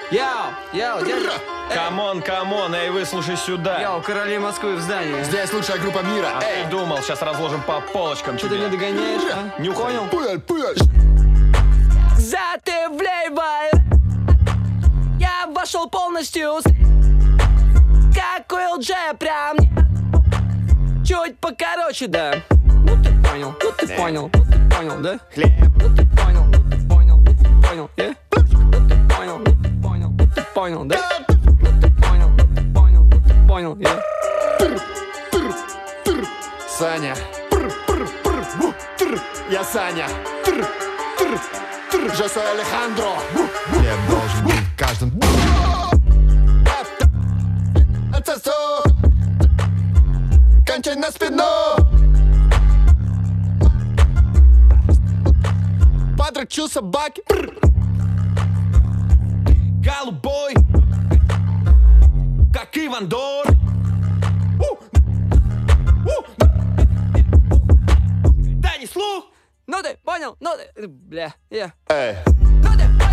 Йоу, дядя. Камон, эй, выслушай сюда. Йоу, короли Москвы в здании. Здесь лучшая группа мира. А Эй, ты думал, сейчас разложим по полочкам Что ты тебе. не догоняешь, а? Нюхай. Понял? пуль. За ты влево. Я вошел полностью. Как ЛДЖ, прям чуть покороче, да. Ну ты понял, да? Хлеб. Ну ты понял, yeah? Ну ты понял, да? Ну ты понял, yeah? Саня. Я Саня. Je soy Alejandro. Хлеб должен быть в каждом. Это все. Кончай на спину. Подрачу собаки. Голубой, как Иван Дор. Да не слух. Ну ты понял, бля, я. Эй. Ну ты